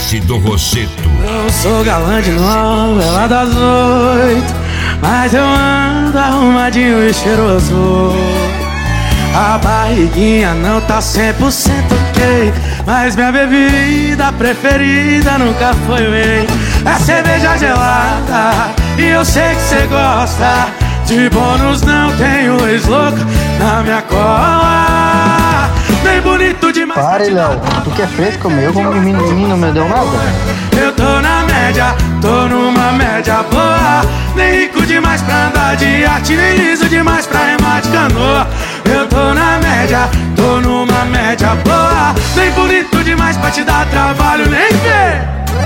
Jorge do Rosseto. Não sou galã de novela das 8, mas eu ando arrumadinho e cheiroso. A barriguinha não tá 100% ok, mas minha bebida preferida nunca foi whey. É cerveja gelada e eu sei que cê gosta. De bônus não tenho ex-louco na minha cola. Nem bonito demais. Pare, Léo, tu que é fresco, meu, como de mim não me deu nada. Eu tô na média, tô numa média boa. Nem rico demais pra andar de arte, nem liso demais pra remar de canoa. Eu tô na média, tô numa média boa. Nem bonito demais pra te dar trabalho, nem ver.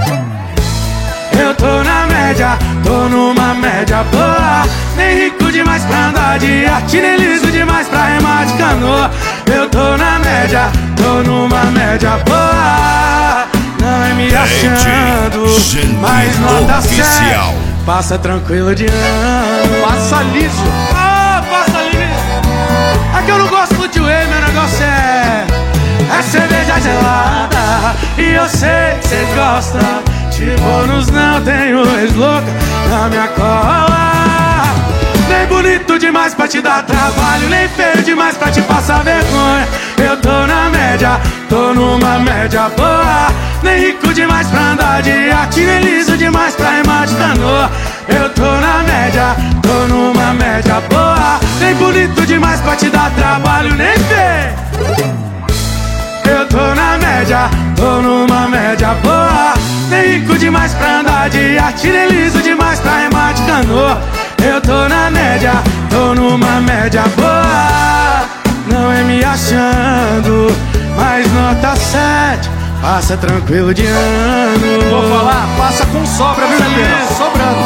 Eu tô na média, tô numa média boa. Nem rico demais pra andar de arte, nem liso demais pra remar de canoa. Eu tô na média, tô numa média boa. Não é me achando, mas nota 7. Passa tranquilo de ano. Passa liso. Passa liso. É que eu não gosto de whey, meu negócio é cerveja gelada. E eu sei que cês gostam. De bônus não tenho ex-louca na minha cola. Nem bonito demais pra te dar trabalho, nem feio demais pra te passar vergonha. Eu tô na média, tô numa média boa. Nem rico demais pra andar de arte, nem liso demais pra remar de canoa. Eu tô na média, tô numa média boa. Nem bonito demais pra te dar trabalho, nem feio. Eu tô na média, tô numa média boa. Nem rico demais pra andar de arte, nem liso demais pra remar de canoa. Eu tô na média, tô numa média boa. Não é me achando, mas nota 7. Passa tranquilo de ano. Vou falar, passa com sobra, viu, Pedro?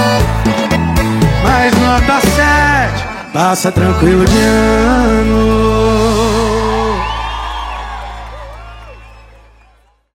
Sobrando. Mas nota 7. Passa tranquilo de ano.